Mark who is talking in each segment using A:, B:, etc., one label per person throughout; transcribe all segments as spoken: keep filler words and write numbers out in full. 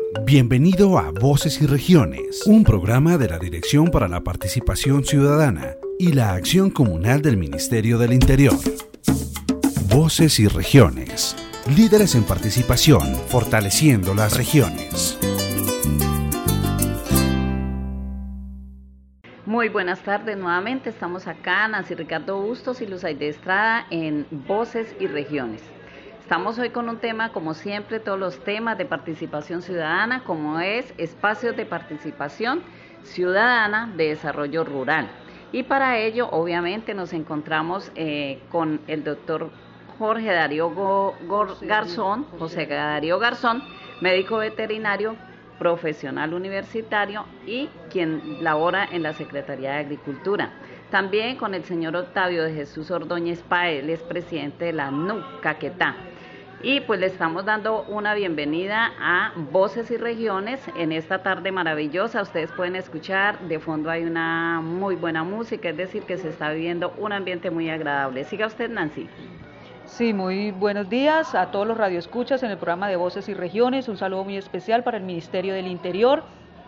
A: Bienvenido a Voces y Regiones, un programa de la Dirección para la Participación Ciudadana y la Acción Comunal del Ministerio del Interior. Voces y Regiones, líderes en participación, fortaleciendo las regiones.
B: Muy buenas tardes nuevamente, estamos acá, Nancy Ricardo Bustos y Luz Aide Estrada en Voces y Regiones. Estamos hoy con un tema, como siempre, todos los temas de participación ciudadana, como es espacios de participación ciudadana de desarrollo rural. Y para ello, obviamente, nos encontramos eh, con el doctor Jorge Darío Go, Go, Garzón, José Darío Garzón, médico veterinario, profesional universitario y quien labora en la Secretaría de Agricultura. También con el señor Octavio de Jesús Ordóñez Páez, él es presidente de la N U C Caquetá. Y pues le estamos dando una bienvenida a Voces y Regiones en esta tarde maravillosa. Ustedes pueden escuchar, de fondo hay una muy buena música, es decir, que se está viviendo un ambiente muy agradable. Siga usted, Nancy.
C: Sí, muy buenos días a todos los radioescuchas en el programa de Voces y Regiones. Un saludo muy especial para el Ministerio del Interior,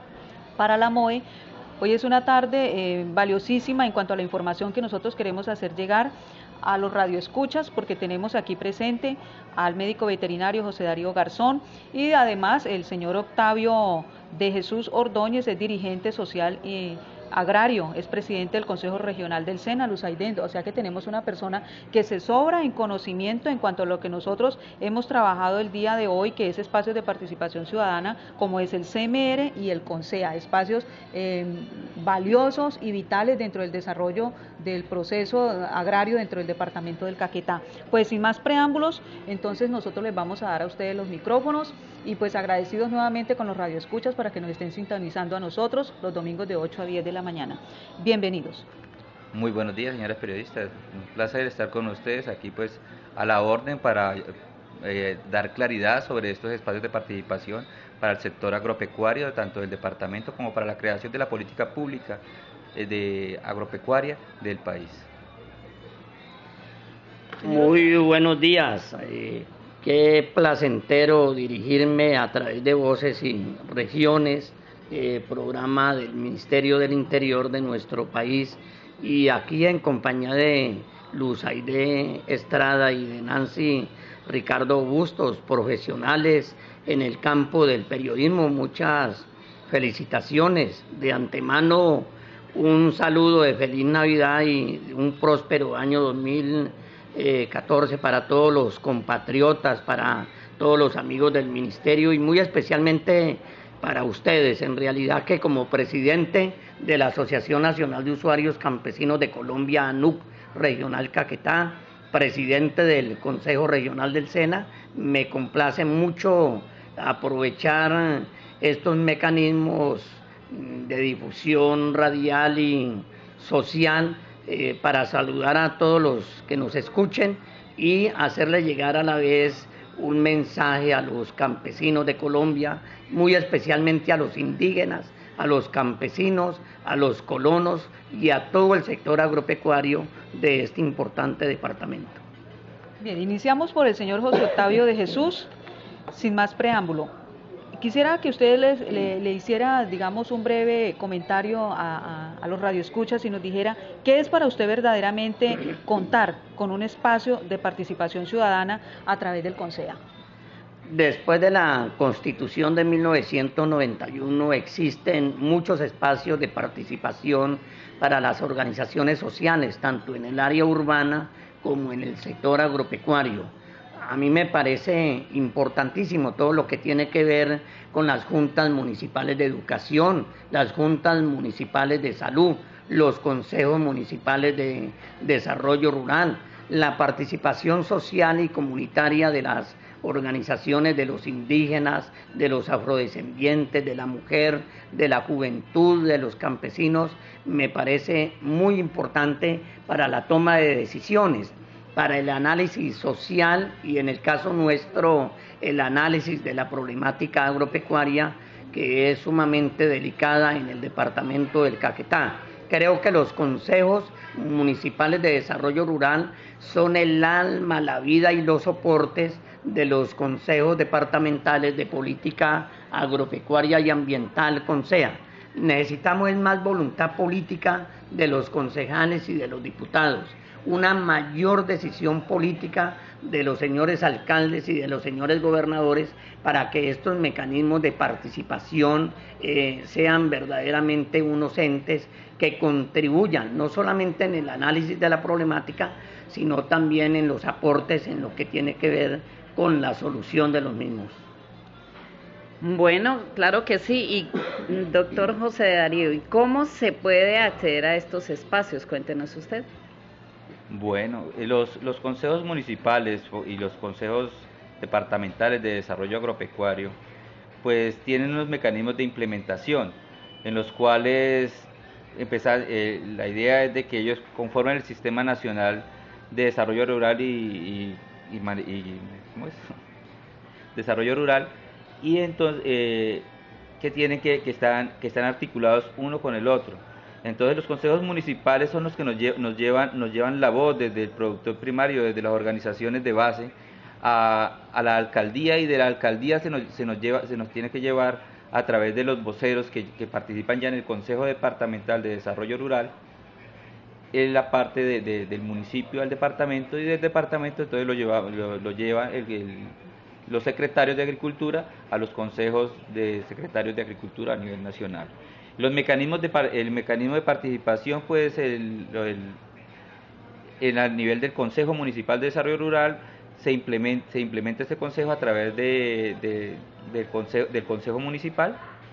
C: para la M O E. Hoy es una tarde eh, valiosísima en cuanto a la información que nosotros queremos hacer llegar a los radioescuchas, porque tenemos aquí presente al médico veterinario José Darío Garzón y además el señor Octavio de Jesús Ordóñez, es dirigente social y agrario, es presidente del Consejo Regional del SENA, Luz Aide, o sea que tenemos una persona que se sobra en conocimiento en cuanto a lo que nosotros hemos trabajado el día de hoy, que es espacios de participación ciudadana, como es el C M R y el CONSEA, espacios eh, valiosos y vitales dentro del desarrollo del proceso agrario dentro del departamento del Caquetá. Pues sin más preámbulos, entonces nosotros les vamos a dar a ustedes los micrófonos y pues agradecidos nuevamente con los radioescuchas para que nos estén sintonizando a nosotros los domingos de ocho a diez de la mañana. Bienvenidos.
D: Muy buenos días, señoras periodistas. Un placer estar con ustedes aquí pues a la orden para eh, dar claridad sobre estos espacios de participación para el sector agropecuario, tanto del departamento como para la creación de la política pública eh, de agropecuaria del país.
E: Muy buenos días. Eh, qué placentero dirigirme a través de Voces y Regiones, Eh, programa del Ministerio del Interior de nuestro país, y aquí en compañía de Luz Aide Estrada y de Nancy Ricardo Bustos, profesionales en el campo del periodismo. Muchas felicitaciones de antemano, un saludo de feliz Navidad y un próspero año dos mil catorce para todos los compatriotas, para todos los amigos del ministerio y muy especialmente para ustedes, en realidad, que como presidente de la Asociación Nacional de Usuarios Campesinos de Colombia, A N U C Regional Caquetá, presidente del Consejo Regional del SENA, me complace mucho aprovechar estos mecanismos de difusión radial y social eh, para saludar a todos los que nos escuchen y hacerle llegar a la vez un mensaje a los campesinos de Colombia, muy especialmente a los indígenas, a los campesinos, a los colonos y a todo el sector agropecuario de este importante departamento.
C: Bien, iniciamos por el señor José Octavio de Jesús, sin más preámbulo. Quisiera que usted les, le, le hiciera, digamos, un breve comentario a, a, a los radioescuchas y nos dijera qué es para usted verdaderamente contar con un espacio de participación ciudadana a través del CONSEA.
E: Después de la Constitución de mil novecientos noventa y uno existen muchos espacios de participación para las organizaciones sociales, tanto en el área urbana como en el sector agropecuario. A mí me parece importantísimo todo lo que tiene que ver con las juntas municipales de educación, las juntas municipales de salud, los consejos municipales de desarrollo rural, la participación social y comunitaria de las organizaciones de los indígenas, de los afrodescendientes, de la mujer, de la juventud, de los campesinos, me parece muy importante para la toma de decisiones, para el análisis social y en el caso nuestro el análisis de la problemática agropecuaria que es sumamente delicada en el departamento del Caquetá. Creo que los consejos municipales de desarrollo rural son el alma, la vida y los soportes de los consejos departamentales de política agropecuaria y ambiental, CONSEA. Necesitamos más voluntad política de los concejales y de los diputados, una mayor decisión política de los señores alcaldes y de los señores gobernadores para que estos mecanismos de participación eh, sean verdaderamente unos entes que contribuyan no solamente en el análisis de la problemática, sino también en los aportes en lo que tiene que ver con la solución de los mismos.
B: Bueno, claro que sí. Y doctor José Darío, ¿y cómo se puede acceder a estos espacios? Cuéntenos usted.
D: Bueno, los, los consejos municipales y los consejos departamentales de desarrollo agropecuario pues tienen unos mecanismos de implementación en los cuales empezar, eh, la idea es de que ellos conformen el Sistema Nacional de Desarrollo Rural y, y, y, y ¿cómo es? Desarrollo Rural, y entonces eh, que tienen que, que están que están articulados uno con el otro. Entonces los consejos municipales son los que nos, lle nos llevan nos llevan la voz desde el productor primario, desde las organizaciones de base a, a la alcaldía, y de la alcaldía se nos, se nos lleva se nos tiene que llevar a través de los voceros que, que participan ya en el Consejo Departamental de Desarrollo Rural, en la parte de, de, del municipio al departamento, y del departamento entonces lo lleva lo, lo lleva el, el los secretarios de Agricultura a los consejos de secretarios de Agricultura a nivel nacional. Los mecanismos de, el mecanismo de participación, pues, el, el, en el nivel del Consejo Municipal de Desarrollo Rural, se implementa, se implementa este consejo a través de, de, del, consejo, del Consejo Municipal.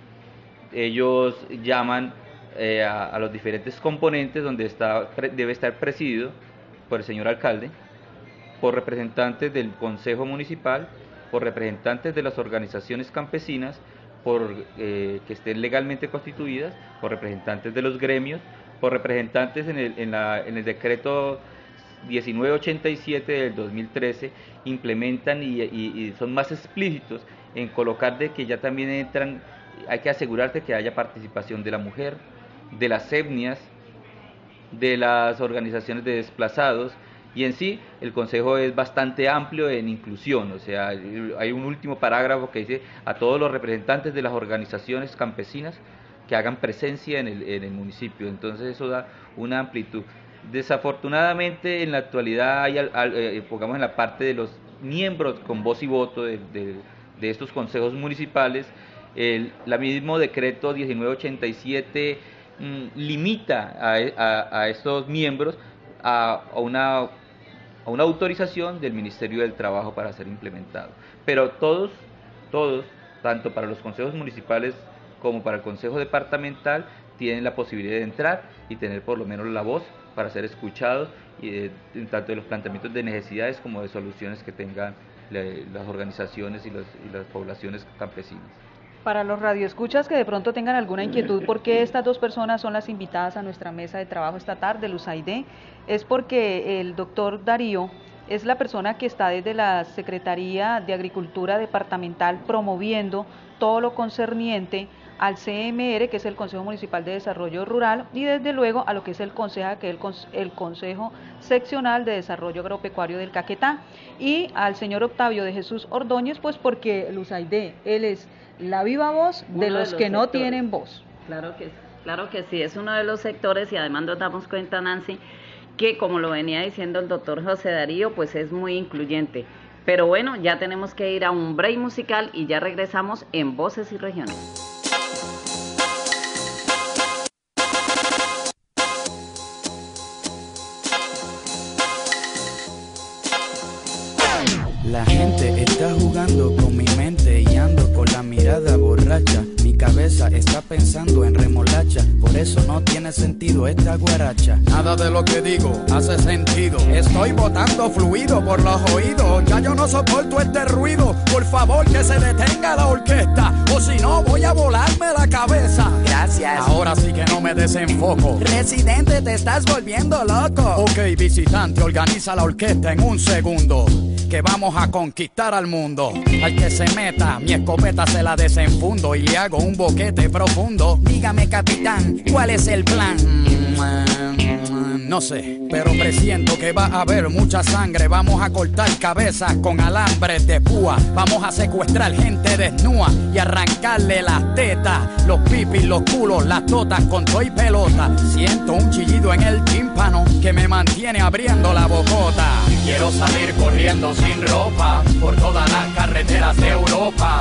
D: Ellos llaman eh, a, a los diferentes componentes, donde está, debe estar presidido por el señor alcalde, por representantes del Consejo Municipal, por representantes de las organizaciones campesinas, por eh, que estén legalmente constituidas, por representantes de los gremios, por representantes en el, en la, en el decreto diecinueve ochenta y siete del dos mil trece, implementan y, y, y son más explícitos en colocar de que ya también entran, hay que asegurarse que haya participación de la mujer, de las etnias, de las organizaciones de desplazados. Y en sí, el Consejo es bastante amplio en inclusión, o sea, hay un último parágrafo que dice a todos los representantes de las organizaciones campesinas que hagan presencia en el, en el municipio, entonces eso da una amplitud. Desafortunadamente, en la actualidad, hay, eh, pongamos en la parte de los miembros con voz y voto de, de, de estos consejos municipales, el la mismo decreto diecinueve ochenta y siete mmm, limita a, a, a estos miembros a, a una... a una autorización del Ministerio del Trabajo para ser implementado. Pero todos, todos, tanto para los consejos municipales como para el consejo departamental, tienen la posibilidad de entrar y tener por lo menos la voz para ser escuchados, y de, tanto de los planteamientos de necesidades como de soluciones que tengan le, las organizaciones y, los, y las poblaciones campesinas.
C: Para los radioescuchas que de pronto tengan alguna inquietud, ¿por qué estas dos personas son las invitadas a nuestra mesa de trabajo esta tarde, Luzaide? Es porque el doctor Darío es la persona que está desde la Secretaría de Agricultura Departamental promoviendo todo lo concerniente al C M R, que es el Consejo Municipal de Desarrollo Rural, y desde luego a lo que es el Consejo, que es el Consejo Seccional de Desarrollo Agropecuario del Caquetá, y al señor Octavio de Jesús Ordóñez, pues porque Luzaide, él es la viva voz de los, de los que sectores. No tienen voz.
B: Claro que, claro que sí, es uno de los sectores, y además nos damos cuenta, Nancy, que como lo venía diciendo el doctor José Darío, pues es muy incluyente. Pero bueno, ya tenemos que ir a un break musical y ya regresamos en Voces y Regiones.
F: La gente está jugando con mi mente y ando con la mirada borracha. Mi cabeza está pensando en remolacha, por eso no tiene sentido esta guaracha. Nada de lo que digo hace sentido. Estoy botando fluido por los oídos. Ya yo no soporto este ruido. Por favor que se detenga la orquesta, o si no voy a volarme la cabeza. Gracias. Ahora así que no me desenfoco.
G: Residente, te estás volviendo loco.
F: Ok, visitante, organiza la orquesta en un segundo, que vamos a conquistar al mundo. Al que se meta, mi escopeta se la desenfundo y le hago un boquete profundo.
G: Dígame, capitán, ¿cuál es el plan?
F: No sé, pero presiento que va a haber mucha sangre. Vamos a cortar cabezas con alambres de púa. Vamos a secuestrar gente desnuda y arrancarle las tetas, los pipis, los culos, las totas con todo y pelota. Siento un chillido en el tímpano que me mantiene abriendo la bocota. Quiero salir corriendo sin ropa por todas las carreteras de Europa.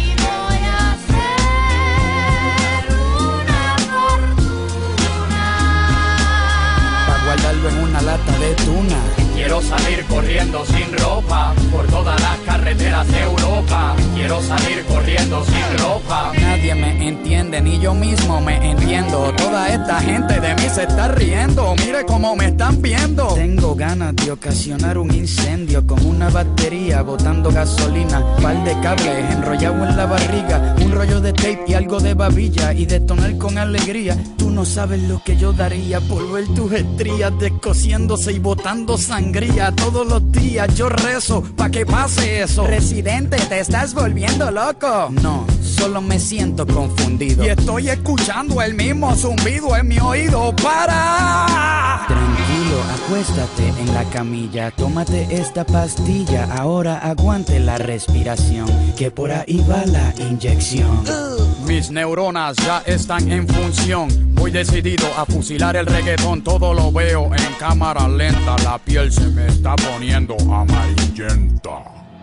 F: Guardarlo en una lata de tuna. Quiero salir corriendo sin ropa por todas las carreteras de Europa. Quiero salir corriendo sin ropa. Nadie me entiende, ni yo mismo me entiendo. Toda esta gente de mí se está riendo. Mire cómo me están viendo.
G: Tengo ganas de ocasionar un incendio con una batería botando gasolina, par de cables enrollado en la barriga, un rollo de tape y algo de babilla y detonar con alegría. Tú no sabes lo que yo daría por ver tus estrías descosiéndose y botando sangría. Todos los días yo rezo pa' que pase eso. Residente, te estás volviendo loco.
F: No, solo me siento confundido y estoy escuchando el mismo zumbido en mi oído. ¡Para!
G: Tranquilo, acuéstate en la camilla, tómate esta pastilla, ahora aguante la respiración, que por ahí va la inyección.
F: Mis neuronas ya están en función. Voy decidido a fusilar el reggaetón. Todo lo veo en cámara lenta. La piel se me está poniendo amarillenta.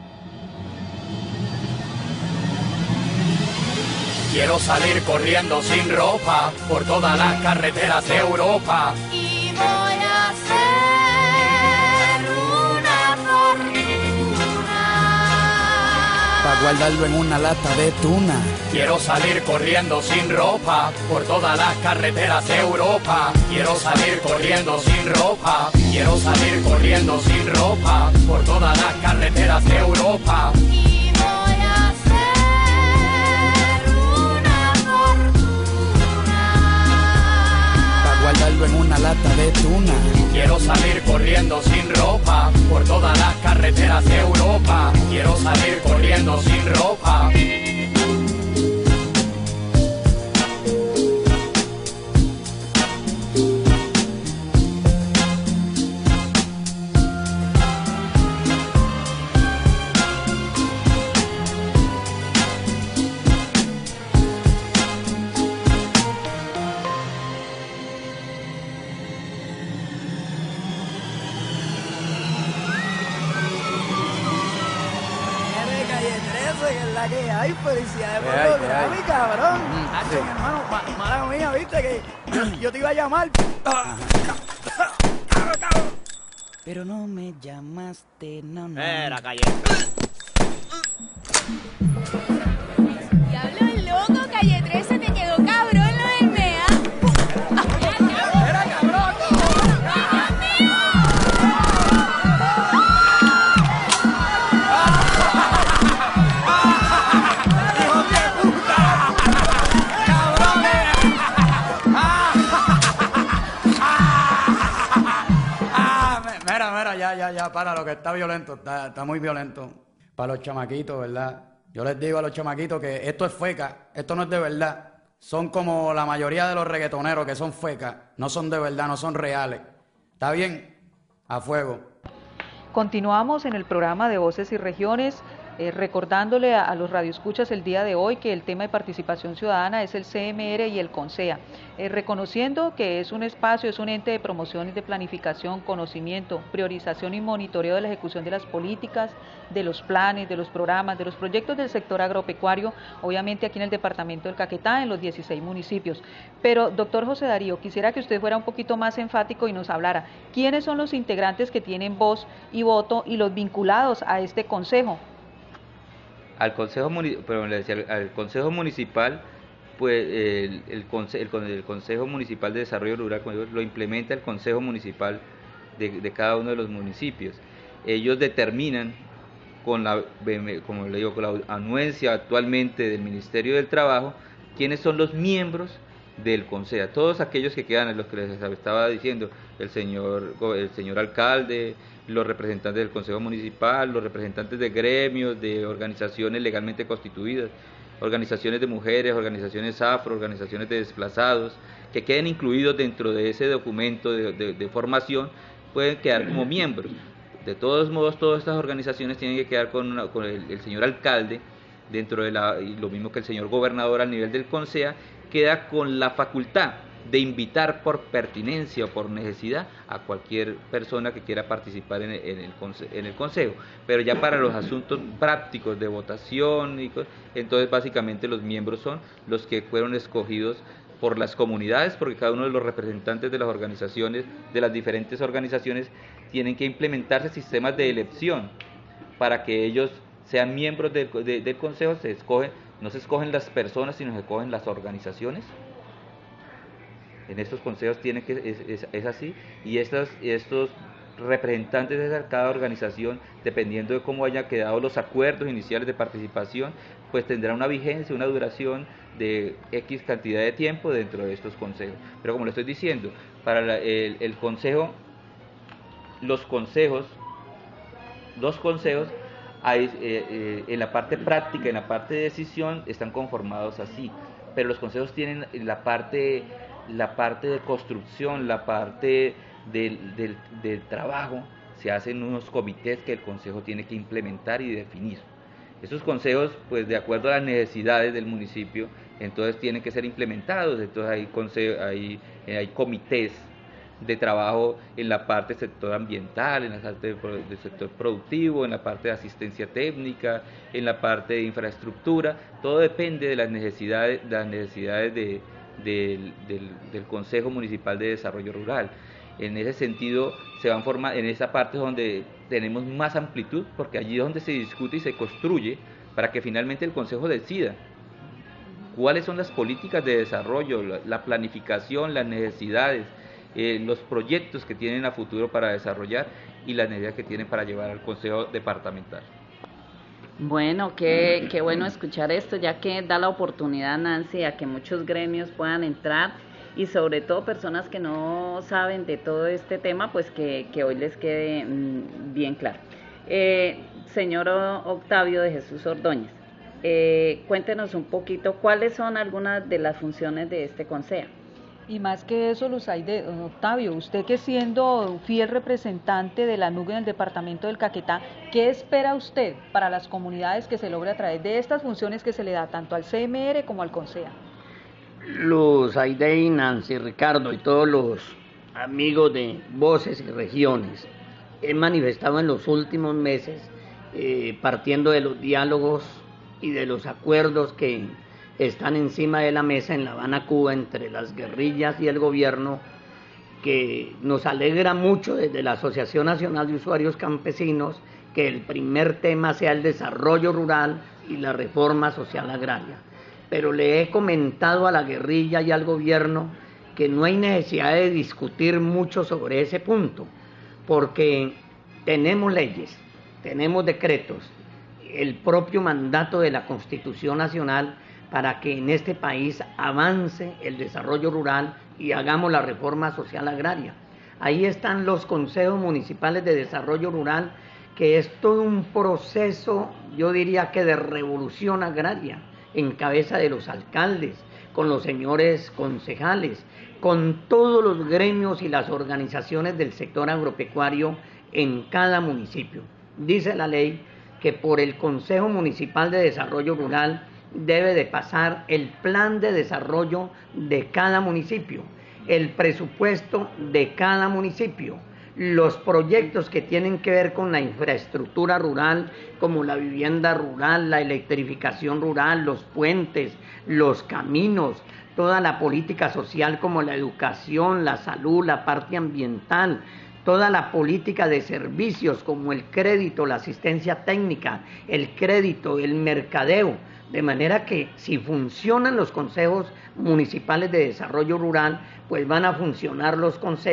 F: Quiero salir corriendo sin ropa por todas las carreteras de Europa.
H: Y voy a hacer una fortuna.
F: Para guardarlo en una lata de tuna. Quiero salir corriendo sin ropa por todas las carreteras de Europa. Quiero salir corriendo sin ropa. Quiero salir corriendo sin ropa por todas las carreteras de Europa.
H: Y voy a hacer una fortuna.
F: Para guardarlo en una lata de tuna. Quiero salir corriendo sin ropa por todas las carreteras de Europa. Quiero salir corriendo sin ropa.
G: Que hay felicidades por los Grammy, cabrón. Hacho, mi hermano, ma mala mía, viste que yo te iba a llamar. Pero no me llamaste, no, no.
I: Era calle.
H: Diablo loco, calle trece, te quedó cabrón lo del M E A.
G: Era cabrón.
F: Ya, ya, ya, para, lo que está violento, está, está muy violento. Para los chamaquitos, ¿verdad? Yo les digo a los chamaquitos que esto es feca, esto no es de verdad. Son como la mayoría de los reggaetoneros que son fecas, no son de verdad, no son reales. ¿Está bien? A fuego.
C: Continuamos en el programa de Voces y Regiones, eh, recordándole a, a los radioescuchas el día de hoy que el tema de participación ciudadana es el C M R y el CONSEA, eh, reconociendo que es un espacio, es un ente de promoción y de planificación, conocimiento, priorización y monitoreo de la ejecución de las políticas, de los planes, de los programas, de los proyectos del sector agropecuario, obviamente aquí en el departamento del Caquetá, en los dieciséis municipios. Pero, doctor José Darío, quisiera que usted fuera un poquito más enfático y nos hablara quiénes son los integrantes que tienen voz y voto y los vinculados a este consejo.
D: Al consejo, pero le decía, al consejo municipal, pues el, el, conse, el, el Consejo Municipal de Desarrollo Rural lo implementa el Consejo Municipal de, de cada uno de los municipios. Ellos determinan con la, como le digo, con la anuencia actualmente del Ministerio del Trabajo, quiénes son los miembros del Consejo. Todos aquellos que quedan, los que les estaba diciendo, el señor, el señor alcalde, los representantes del Consejo Municipal, los representantes de gremios, de organizaciones legalmente constituidas, organizaciones de mujeres, organizaciones afro, organizaciones de desplazados, que queden incluidos dentro de ese documento de, de, de formación, pueden quedar como miembros. De todos modos, todas estas organizaciones tienen que quedar con, una, con el, el señor alcalde, dentro de la, y lo mismo que el señor gobernador a nivel del Consejo, queda con la facultad de invitar por pertinencia o por necesidad a cualquier persona que quiera participar en el, en el, conse en el Consejo. Pero ya para los asuntos prácticos de votación, y entonces básicamente los miembros son los que fueron escogidos por las comunidades, porque cada uno de los representantes de las organizaciones, de las diferentes organizaciones, tienen que implementarse sistemas de elección para que ellos sean miembros de, de, del Consejo. Se escogen, no se escogen las personas, sino se escogen las organizaciones. En estos consejos tiene que, es, es, es así, y estas, estos representantes de cada organización, dependiendo de cómo hayan quedado los acuerdos iniciales de participación, pues tendrá una vigencia, una duración de X cantidad de tiempo dentro de estos consejos. Pero como le estoy diciendo, para la, el, el consejo, los consejos, los consejos, hay, eh, eh, en la parte práctica, en la parte de decisión, están conformados así, pero los consejos tienen la parte... la parte de construcción, la parte del, del, del trabajo, se hacen unos comités que el Consejo tiene que implementar y definir. Esos consejos, pues de acuerdo a las necesidades del municipio, entonces tienen que ser implementados. Entonces hay, consejo, hay, hay comités de trabajo en la parte del sector ambiental, en la parte del sector productivo, en la parte de asistencia técnica, en la parte de infraestructura. Todo depende de las necesidades, de las necesidades de Del, del, del Consejo Municipal de Desarrollo Rural. En ese sentido, se van formar, en esa parte donde tenemos más amplitud, porque allí es donde se discute y se construye para que finalmente el Consejo decida cuáles son las políticas de desarrollo, la, la planificación, las necesidades, eh, los proyectos que tienen a futuro para desarrollar y las necesidades que tienen para llevar al Consejo Departamental.
B: Bueno, qué, qué bueno escuchar esto, ya que da la oportunidad, Nancy, a que muchos gremios puedan entrar y sobre todo personas que no saben de todo este tema, pues que, que hoy les quede mmm, bien claro. Eh, señor Octavio de Jesús Ordóñez, eh, cuéntenos un poquito cuáles son algunas de las funciones de este consejo.
C: Y más que eso, Luzaide, don Octavio, usted que siendo fiel representante de la N U G en el departamento del Caquetá, ¿qué espera usted para las comunidades que se logre a través de estas funciones que se le da tanto al C M R como al Consejo?
E: Luzaide, Nancy, Ricardo y todos los amigos de Voces y Regiones, he manifestado en los últimos meses, eh, partiendo de los diálogos y de los acuerdos que están encima de la mesa en La Habana, Cuba, entre las guerrillas y el gobierno, que nos alegra mucho desde la Asociación Nacional de Usuarios Campesinos que el primer tema sea el desarrollo rural y la reforma social agraria. Pero le he comentado a la guerrilla y al gobierno que no hay necesidad de discutir mucho sobre ese punto, porque tenemos leyes, tenemos decretos, el propio mandato de la Constitución Nacional para que en este país avance el desarrollo rural y hagamos la reforma social agraria. Ahí están los consejos municipales de desarrollo rural, que es todo un proceso, yo diría que de revolución agraria, en cabeza de los alcaldes, con los señores concejales, con todos los gremios y las organizaciones del sector agropecuario en cada municipio. Dice la ley que por el Consejo Municipal de Desarrollo Rural debe de pasar el plan de desarrollo de cada municipio, el presupuesto de cada municipio, los proyectos que tienen que ver con la infraestructura rural, como la vivienda rural, la electrificación rural, los puentes, los caminos, toda la política social como la educación, la salud, la parte ambiental, toda la política de servicios como el crédito, la asistencia técnica, el crédito, el mercadeo. De manera que si funcionan los consejos municipales de desarrollo rural, pues van a funcionar los consejos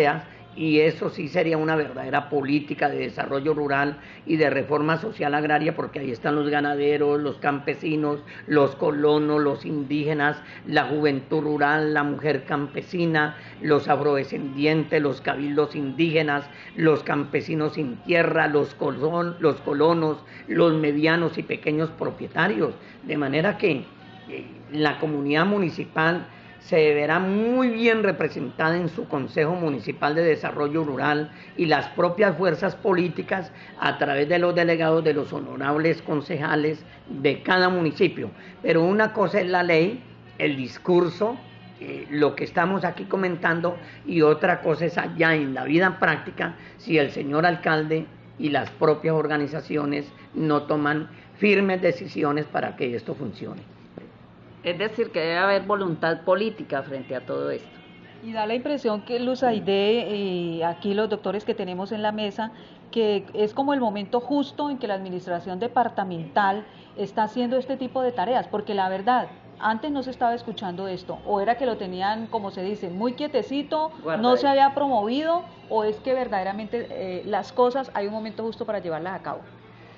E: y eso sí sería una verdadera política de desarrollo rural y de reforma social agraria, porque ahí están los ganaderos, los campesinos, los colonos, los indígenas, la juventud rural, la mujer campesina, los afrodescendientes, los cabildos indígenas, los campesinos sin tierra, los, colon, los colonos, los medianos y pequeños propietarios, de manera que eh, la comunidad municipal se verá muy bien representada en su Consejo Municipal de Desarrollo Rural y las propias fuerzas políticas a través de los delegados de los honorables concejales de cada municipio. Pero una cosa es la ley, el discurso, eh, lo que estamos aquí comentando, y otra cosa es allá en la vida práctica, si el señor alcalde y las propias organizaciones no toman firmes decisiones para que esto funcione.
B: Es decir, que debe haber voluntad política frente a todo esto.
C: Y da la impresión que Luz Aide y aquí los doctores que tenemos en la mesa, que es como el momento justo en que la administración departamental está haciendo este tipo de tareas, porque la verdad, antes no se estaba escuchando esto, o era que lo tenían, como se dice, muy quietecito, Guarda no ahí. Se había promovido, o es que verdaderamente eh, las cosas, hay un momento justo para llevarlas a cabo.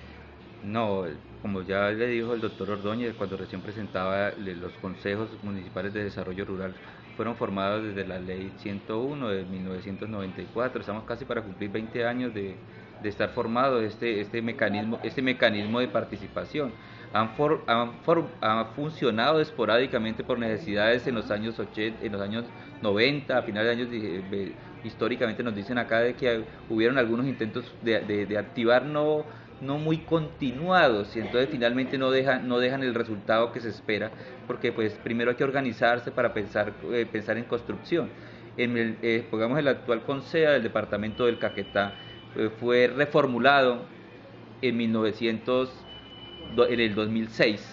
D: No, como ya le dijo el doctor Ordóñez cuando recién presentaba los consejos municipales de desarrollo rural, fueron formados desde la ley ciento uno de mil novecientos noventa y cuatro, estamos casi para cumplir veinte años de, de estar formado este, este, mecanismo, este mecanismo de participación. Han, for, han, for, han funcionado esporádicamente por necesidades en los años ochenta, en los años noventa, a finales de años de, históricamente nos dicen acá de que hubieron algunos intentos de, de, de activar no no muy continuados, y entonces finalmente no dejan no dejan el resultado que se espera, porque pues primero hay que organizarse para pensar eh, pensar en construcción. En el, eh, pongamos el actual Consejo del departamento del Caquetá eh, fue reformulado en mil novecientos en el dos mil seis,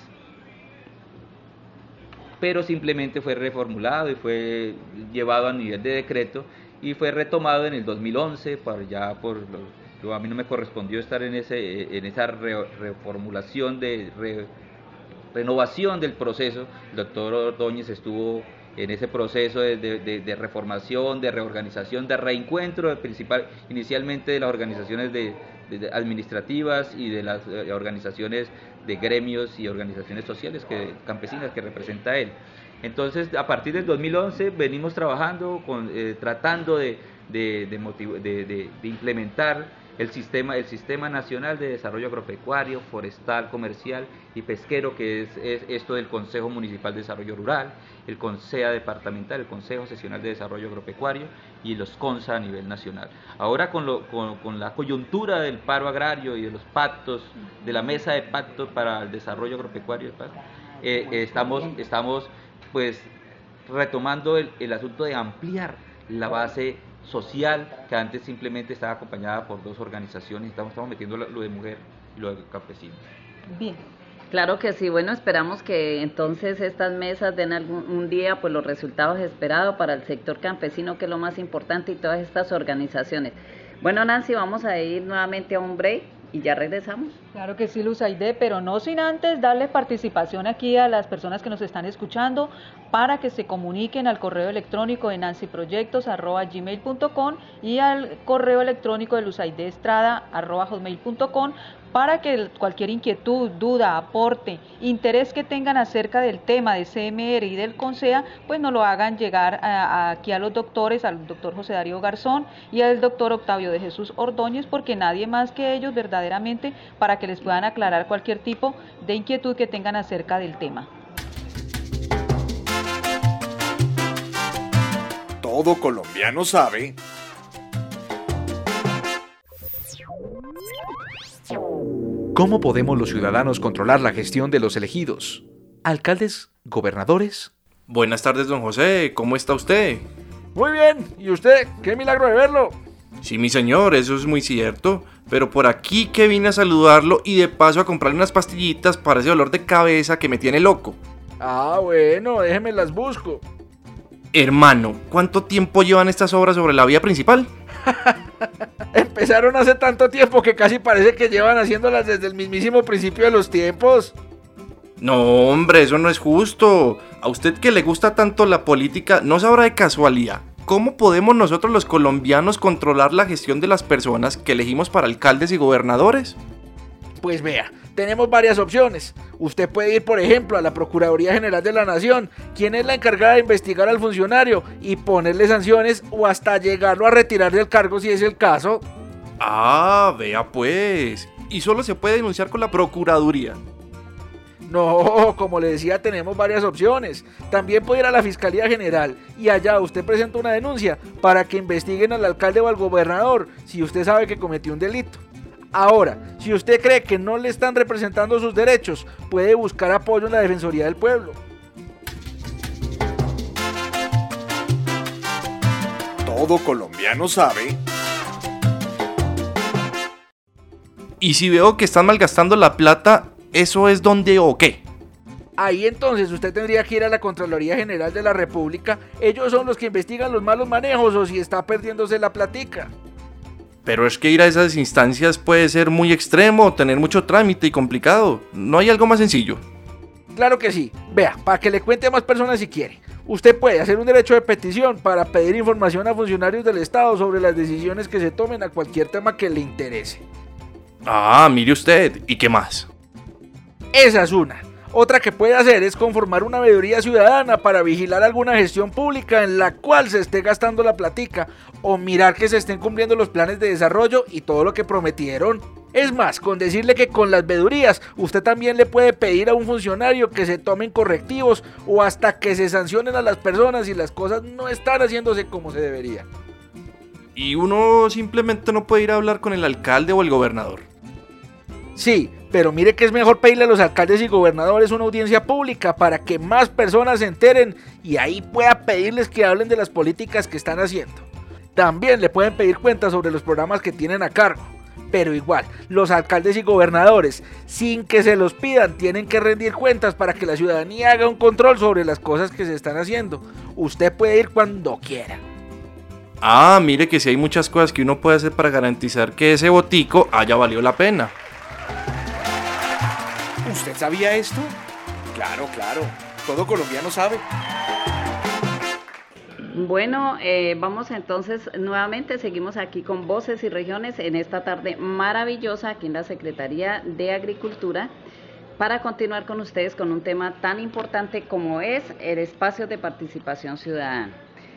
D: pero simplemente fue reformulado y fue llevado a nivel de decreto y fue retomado en el dos mil once por ya por los a mí no me correspondió estar en ese en esa re, reformulación de re, renovación del proceso. El doctor Ordóñez estuvo en ese proceso de, de, de reformación, de reorganización, de reencuentro de principal, inicialmente de las organizaciones de, de, de administrativas y de las eh, organizaciones de gremios y organizaciones sociales que, campesinas que representa él. Entonces, a partir del dos mil once venimos trabajando, con, eh, tratando de, de, de, motiv- de, de, de implementar el sistema, el sistema nacional de desarrollo agropecuario, forestal, comercial y pesquero, que es, es esto del Consejo Municipal de Desarrollo Rural, el Consejo Departamental, el Consejo Sesional de Desarrollo Agropecuario y los CONSA a nivel nacional. Ahora con, lo, con, con la coyuntura del paro agrario y de los pactos, de la mesa de pactos para el desarrollo agropecuario, eh, eh, estamos, estamos pues retomando el, el asunto de ampliar la base social, que antes simplemente estaba acompañada por dos organizaciones. Estamos, estamos metiendo lo de mujer y lo de campesinos.
B: Bien, claro que sí. Bueno, esperamos que entonces estas mesas den algún un día pues los resultados esperados para el sector campesino, que es lo más importante, y todas estas organizaciones. Bueno, Nancy, vamos a ir nuevamente a un break y ya regresamos.
C: Claro que sí, Luz Aide, pero no sin antes darle participación aquí a las personas que nos están escuchando para que se comuniquen al correo electrónico de nancy proyectos arroba gmail punto com y al correo electrónico de luzaideestrada arroba hotmail punto com para que cualquier inquietud, duda, aporte, interés que tengan acerca del tema de C M R y del CONSEA, pues nos lo hagan llegar a, a, aquí a los doctores, al doctor José Darío Garzón y al doctor Octavio de Jesús Ordóñez, porque nadie más que ellos verdaderamente para que les puedan aclarar cualquier tipo de inquietud que tengan acerca del tema.
I: Todo colombiano sabe. ¿Cómo podemos los ciudadanos controlar la gestión de los elegidos? ¿Alcaldes? ¿Gobernadores?
J: Buenas tardes, don José. ¿Cómo está usted?
K: Muy bien. ¿Y usted? ¡Qué milagro de verlo!
J: Sí, mi señor, eso es muy cierto. Pero por aquí que vine a saludarlo y de paso a comprarle unas pastillitas para ese dolor de cabeza que me tiene loco.
K: Ah, bueno, déjeme las busco.
J: Hermano, ¿cuánto tiempo llevan estas obras sobre la vía principal?
K: Empezaron hace tanto tiempo que casi parece que llevan haciéndolas desde el mismísimo principio de los tiempos.
J: No, hombre, eso no es justo. A usted que le gusta tanto la política, ¿no sabrá de casualidad ¿cómo podemos nosotros los colombianos controlar la gestión de las personas que elegimos para alcaldes y gobernadores?
K: Pues vea, tenemos varias opciones. Usted puede ir, por ejemplo, a la Procuraduría General de la Nación, quien es la encargada de investigar al funcionario y ponerle sanciones o hasta llegarlo a retirar del cargo si es el caso.
J: Ah, vea pues. Y solo se puede denunciar con la Procuraduría.
K: No, como le decía, tenemos varias opciones. También puede ir a la Fiscalía General y allá usted presenta una denuncia para que investiguen al alcalde o al gobernador si usted sabe que cometió un delito. Ahora, si usted cree que no le están representando sus derechos, puede buscar apoyo en la Defensoría del Pueblo.
A: Todo colombiano sabe.
J: Y si veo que están malgastando la plata, ¿eso es dónde o qué?
K: Ahí entonces usted tendría que ir a la Contraloría General de la República. Ellos son los que investigan los malos manejos o si está perdiéndose la platica.
J: Pero es que ir a esas instancias puede ser muy extremo, tener mucho trámite y complicado. ¿No hay algo más sencillo?
K: Claro que sí. Vea, para que le cuente a más personas si quiere. Usted puede hacer un derecho de petición para pedir información a funcionarios del Estado sobre las decisiones que se tomen a cualquier tema que le interese.
J: Ah, mire usted. ¿Y qué más?
K: Esa es una. Otra que puede hacer es conformar una veeduría ciudadana para vigilar alguna gestión pública en la cual se esté gastando la platica o mirar que se estén cumpliendo los planes de desarrollo y todo lo que prometieron. Es más, con decirle que con las veedurías usted también le puede pedir a un funcionario que se tomen correctivos o hasta que se sancionen a las personas si las cosas no están haciéndose como se debería.
J: ¿Y uno simplemente no puede ir a hablar con el alcalde o el gobernador?
K: Sí, pero mire que es mejor pedirle a los alcaldes y gobernadores una audiencia pública para que más personas se enteren y ahí pueda pedirles que hablen de las políticas que están haciendo. También le pueden pedir cuentas sobre los programas que tienen a cargo. Pero igual, los alcaldes y gobernadores, sin que se los pidan, tienen que rendir cuentas para que la ciudadanía haga un control sobre las cosas que se están haciendo. Usted puede ir cuando quiera.
J: Ah, mire que sí hay muchas cosas que uno puede hacer para garantizar que ese botico haya valido la pena.
K: ¿Usted sabía esto? Claro, claro. Todo colombiano sabe.
B: Bueno, eh, vamos entonces nuevamente, seguimos aquí con Voces y Regiones en esta tarde maravillosa aquí en la Secretaría de Agricultura para continuar con ustedes con un tema tan importante como es el espacio de participación ciudadana.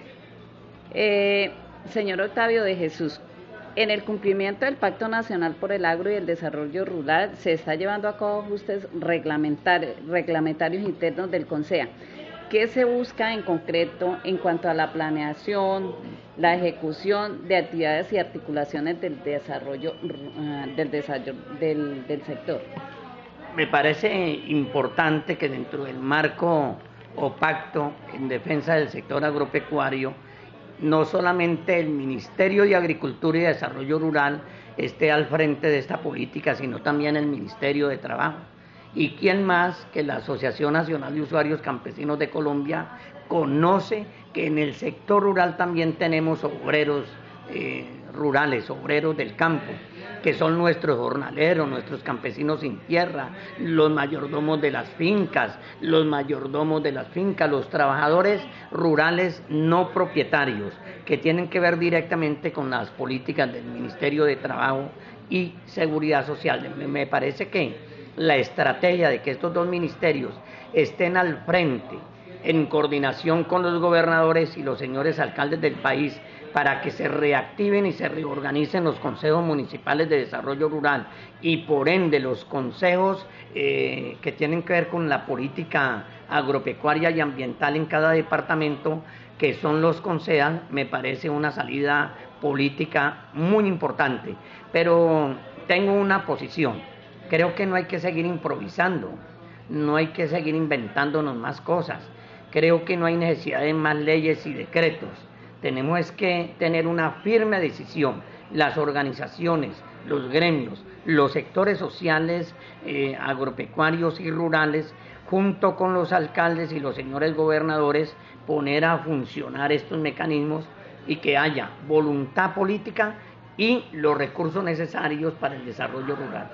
B: Eh, señor Octavio de Jesús, en el cumplimiento del Pacto Nacional por el Agro y el Desarrollo Rural se está llevando a cabo ajustes reglamentarios, reglamentarios internos del CONSEA. ¿Qué se busca en concreto en cuanto a la planeación, la ejecución de actividades y articulaciones del desarrollo, uh, del, desarrollo del, del sector?
E: Me parece importante que dentro del marco o pacto en defensa del sector agropecuario, no solamente el Ministerio de Agricultura y Desarrollo Rural esté al frente de esta política, sino también el Ministerio de Trabajo. ¿Y quién más que la Asociación Nacional de Usuarios Campesinos de Colombia conoce que en el sector rural también tenemos obreros eh, rurales, obreros del campo, que son nuestros jornaleros, nuestros campesinos sin tierra, los mayordomos de las fincas, los mayordomos de las fincas, los trabajadores rurales no propietarios, que tienen que ver directamente con las políticas del Ministerio de Trabajo y Seguridad Social. Me parece que la estrategia de que estos dos ministerios estén al frente en coordinación con los gobernadores y los señores alcaldes del país para que se reactiven y se reorganicen los consejos municipales de desarrollo rural y por ende los consejos eh, que tienen que ver con la política agropecuaria y ambiental en cada departamento, que son los CONSEAD, me parece una salida política muy importante. Pero tengo una posición. Creo que no hay que seguir improvisando, no hay que seguir inventándonos más cosas. Creo que no hay necesidad de más leyes y decretos. Tenemos que tener una firme decisión, las organizaciones, los gremios, los sectores sociales, eh, agropecuarios y rurales, junto con los alcaldes y los señores gobernadores, poner a funcionar estos mecanismos y que haya voluntad política y los recursos necesarios para el desarrollo rural.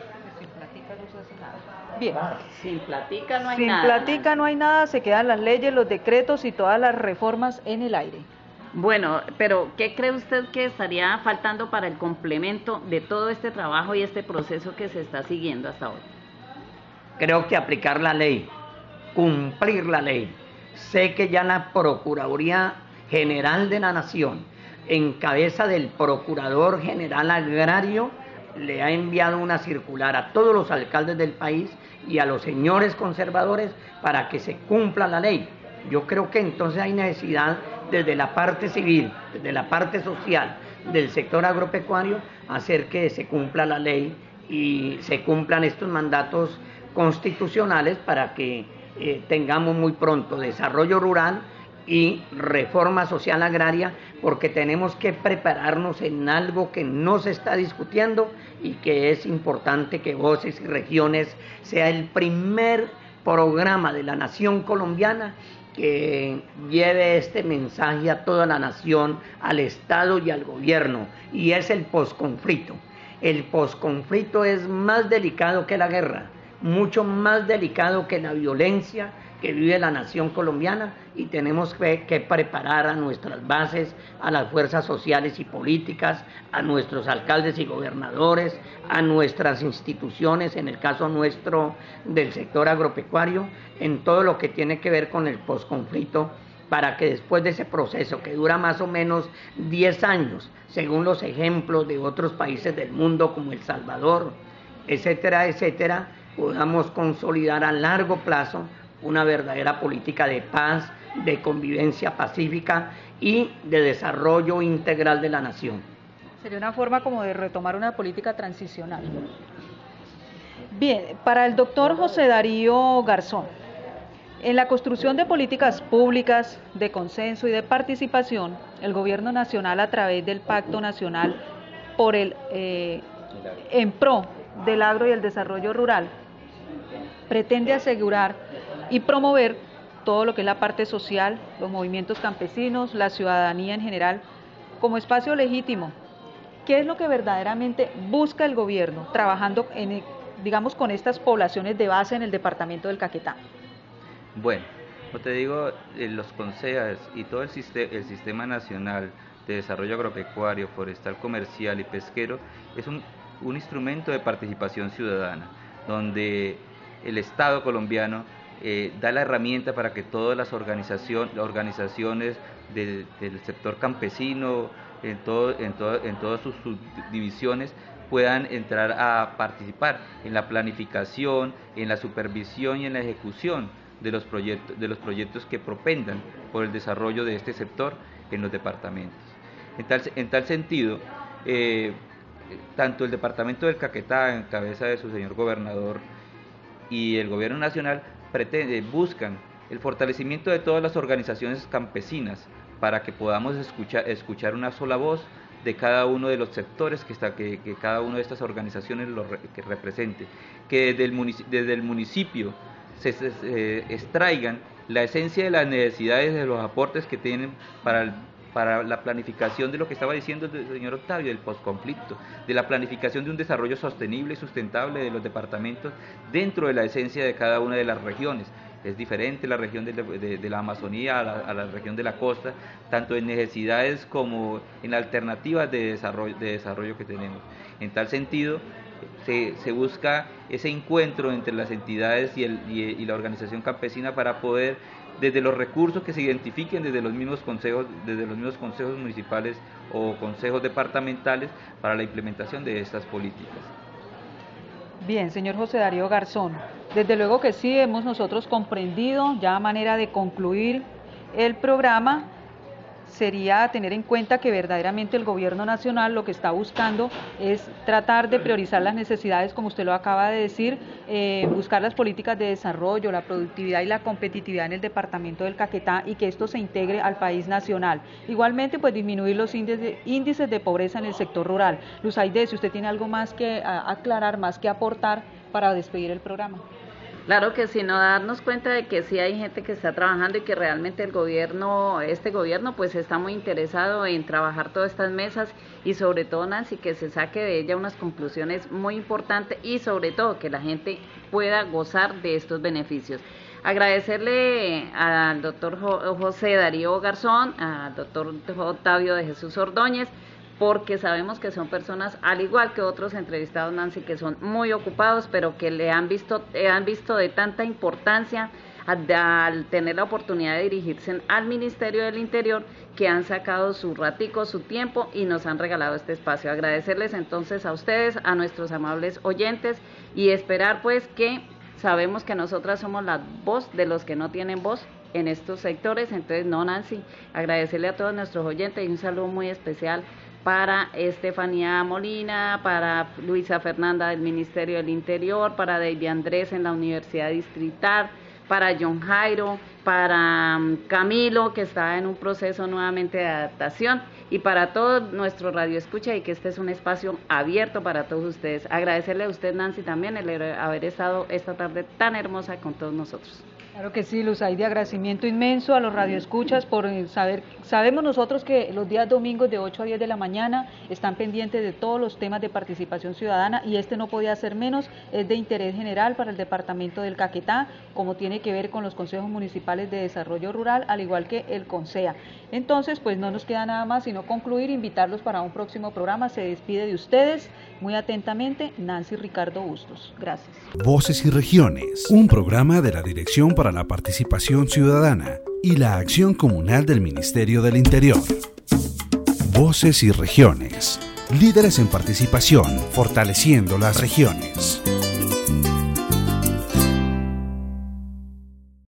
C: Bien.
B: Sin platica no hay
C: Sin
B: nada.
C: Sin platica no hay nada, se quedan las leyes, los decretos y todas las reformas en el aire.
B: Bueno, pero ¿qué cree usted que estaría faltando para el complemento de todo este trabajo y este proceso que se está siguiendo hasta hoy?
E: Creo que aplicar la ley, cumplir la ley. Sé que ya la Procuraduría General de la Nación, en cabeza del Procurador General Agrario, le ha enviado una circular a todos los alcaldes del país y a los señores conservadores para que se cumpla la ley. Yo creo que entonces hay necesidad desde la parte civil, desde la parte social del sector agropecuario, hacer que se cumpla la ley y se cumplan estos mandatos constitucionales para que eh, tengamos muy pronto desarrollo rural y reforma social agraria, porque tenemos que prepararnos en algo que no se está discutiendo y que es importante que Voces y Regiones sea el primer programa de la nación colombiana que lleve este mensaje a toda la nación, al Estado y al gobierno, y es el posconflicto. El posconflicto es más delicado que la guerra, mucho más delicado que la violencia que vive la nación colombiana, y tenemos que, que preparar a nuestras bases, a las fuerzas sociales y políticas, a nuestros alcaldes y gobernadores, a nuestras instituciones, en el caso nuestro del sector agropecuario, en todo lo que tiene que ver con el posconflicto, para que después de ese proceso que dura más o menos diez años, según los ejemplos de otros países del mundo como El Salvador, etcétera, etcétera, podamos consolidar a largo plazo una verdadera política de paz, de convivencia pacífica y de desarrollo integral de la nación.
C: Sería una forma como de retomar una política transicional. Bien, para el doctor José Darío Garzón, en la construcción de políticas públicas de consenso y de participación, el Gobierno Nacional, a través del Pacto Nacional por el eh, en pro del agro y el desarrollo rural, pretende asegurar y promover todo lo que es la parte social, los movimientos campesinos, la ciudadanía en general, como espacio legítimo. ¿Qué es lo que verdaderamente busca el gobierno trabajando, en, digamos, con estas poblaciones de base en el departamento del Caquetá?
D: Bueno, como te digo, eh, los CONSEAS y todo el, sistema, el Sistema Nacional de Desarrollo Agropecuario, Forestal, Comercial y Pesquero es un, un instrumento de participación ciudadana, donde el Estado colombiano eh, da la herramienta para que todas las organización, organizaciones de, del sector campesino, en, todo, en, todo, en todas sus subdivisiones, puedan entrar a participar en la planificación, en la supervisión y en la ejecución de los proyectos, de los proyectos que propendan por el desarrollo de este sector en los departamentos. En tal, en tal sentido, eh, tanto el departamento del Caquetá, en cabeza de su señor gobernador, y el gobierno nacional pretende, buscan el fortalecimiento de todas las organizaciones campesinas para que podamos escuchar, escuchar una sola voz de cada uno de los sectores que, está, que, que cada una de estas organizaciones lo re, que represente, que desde el municipio, desde el municipio se, se, se extraigan la esencia de las necesidades, de los aportes que tienen para el para la planificación de lo que estaba diciendo el señor Octavio, del posconflicto, de la planificación de un desarrollo sostenible y sustentable de los departamentos dentro de la esencia de cada una de las regiones. Es diferente la región de, de, de la Amazonía a la, a la región de la costa, tanto en necesidades como en alternativas de desarrollo, de desarrollo que tenemos. En tal sentido, se, se busca ese encuentro entre las entidades y, el, y, y la organización campesina para poder, desde los recursos que se identifiquen desde los mismos consejos, desde los mismos consejos municipales o consejos departamentales, para la implementación de estas políticas.
C: Bien, señor José Darío Garzón, desde luego que sí hemos nosotros comprendido, ya a manera de concluir el programa, sería tener en cuenta que verdaderamente el gobierno nacional lo que está buscando es tratar de priorizar las necesidades, como usted lo acaba de decir, eh, buscar las políticas de desarrollo, la productividad y la competitividad en el departamento del Caquetá, y que esto se integre al país nacional. Igualmente, pues disminuir los índices, índices de pobreza en el sector rural. Luz Aide, si usted tiene algo más que a, aclarar, más que aportar para despedir el programa.
B: Claro que sí, no darnos cuenta de que sí hay gente que está trabajando y que realmente el gobierno, este gobierno pues está muy interesado en trabajar todas estas mesas, y sobre todo, Nancy, que se saque de ella unas conclusiones muy importantes y sobre todo que la gente pueda gozar de estos beneficios. Agradecerle al doctor José Darío Garzón, al doctor Octavio de Jesús Ordóñez, porque sabemos que son personas, al igual que otros entrevistados, Nancy, que son muy ocupados, pero que le han visto, eh, han visto de tanta importancia al, al tener la oportunidad de dirigirse al Ministerio del Interior, que han sacado su ratico, su tiempo y nos han regalado este espacio. Agradecerles entonces a ustedes, a nuestros amables oyentes y esperar pues que sabemos que nosotras somos la voz de los que no tienen voz en estos sectores, entonces no, Nancy, agradecerle a todos nuestros oyentes y un saludo muy especial para Estefanía Molina, para Luisa Fernanda del Ministerio del Interior, para David Andrés en la Universidad Distrital, para John Jairo, para Camilo, que está en un proceso nuevamente de adaptación, y para todos nuestros radioescuchas, y que este es un espacio abierto para todos ustedes. Agradecerle a usted, Nancy, también el haber estado esta tarde tan hermosa con todos nosotros.
C: Claro que sí, Luz Aide, agradecimiento inmenso a los radioescuchas por saber, sabemos nosotros que los días domingos de ocho a diez de la mañana están pendientes de todos los temas de participación ciudadana y este no podía ser menos, es de interés general para el departamento del Caquetá, como tiene que ver con los consejos municipales de desarrollo rural, al igual que el CONSEA. Entonces, pues no nos queda nada más sino concluir, invitarlos para un próximo programa. Se despide de ustedes, muy atentamente, Nancy Ricardo Bustos. Gracias.
A: Voces y Regiones, un programa de la Dirección para la Participación Ciudadana y la Acción Comunal del Ministerio del Interior. Voces y Regiones, líderes en participación, fortaleciendo las regiones.